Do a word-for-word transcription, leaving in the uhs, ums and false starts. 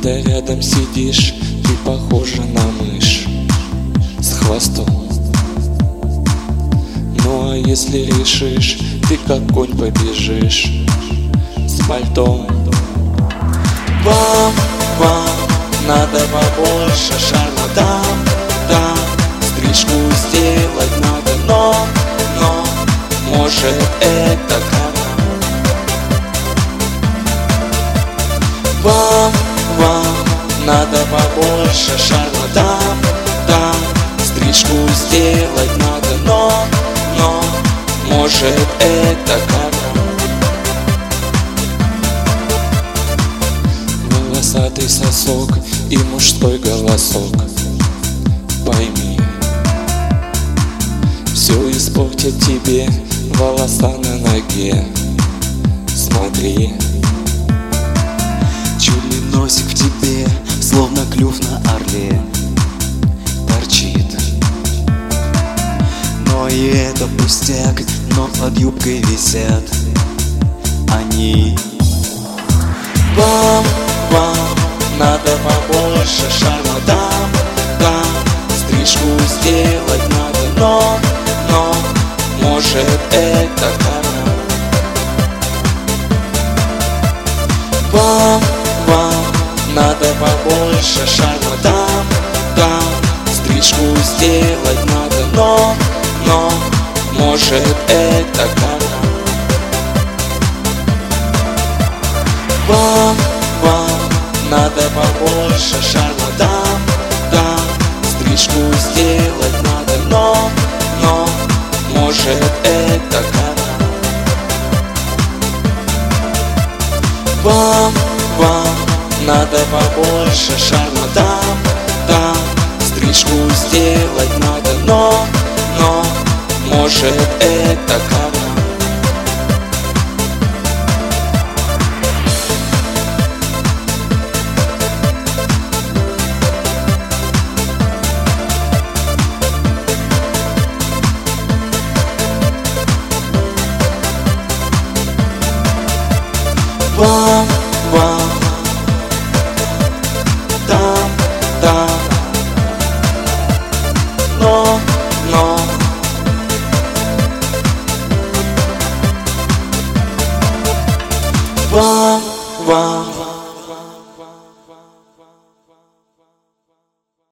Когда рядом сидишь, ты похожа на мышь с хвостом. Ну а если решишь, ты как конь побежишь с пальтом. Вам, вам надо побольше шарма, там, там стрижку сделать надо, но, но может это она. Вам, вам надо побольше шарма, там, там стрижку сделать надо, но, но может это она. Волосатый сосок и мужской голосок, пойми, все испортит тебе волоса на ноге. Смотри, чудный носик в тебе, словно клюв на орле, торчит. Но и это пустяк, но под юбкой висят они. Вам, вам надо побольше шарма, там, там стрижку сделать надо, но, но может это она. Вам, вам надо побольше шарма, там, там стрижку сделать надо, но, но может это она. Вам, вам надо побольше шарма, там, там стрижку сделать надо, но, но может это она. Вам, вам надо побольше шарма, там, там стрижку сделать надо, но, но может это она. Вам, вам там, там но, но вам, вам